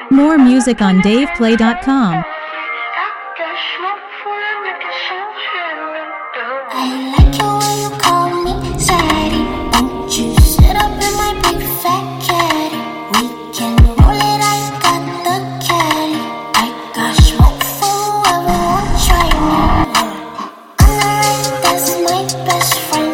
More music on DavePlay.com. I like it when you call me Sadie. Won't you sit up in my big fat caddy? We can roll it, I got the caddy. I got smoke for whoever won't try me. On the right, that's my best friend.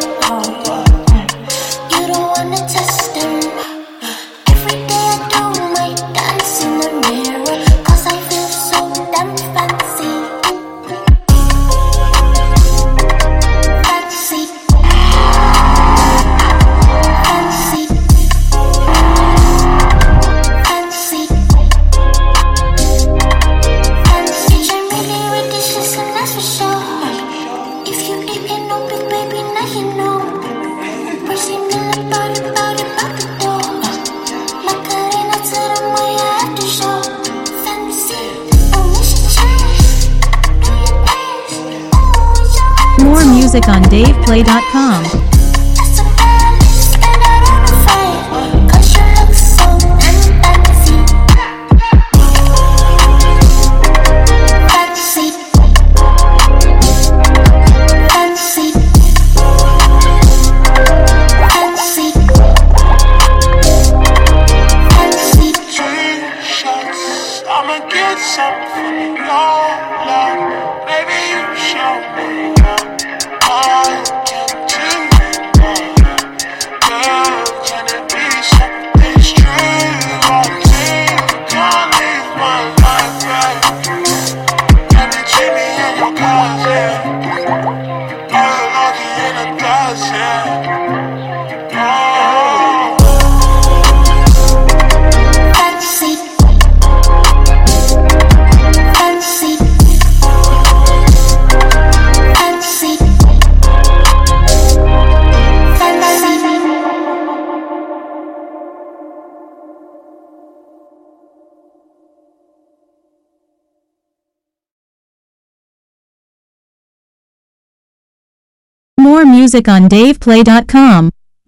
You don't wanna test him. Every day I do my dance in the mirror, 'cause I feel so damn fancy. More music on DavePlay.com. I'ma get something, love, maybe you show me all you can do, girl, can it be something true? Can't leave my life, right? Can you treat me in your cars, yeah? Are you lucky in a dust, yeah? More music on DavePlay.com.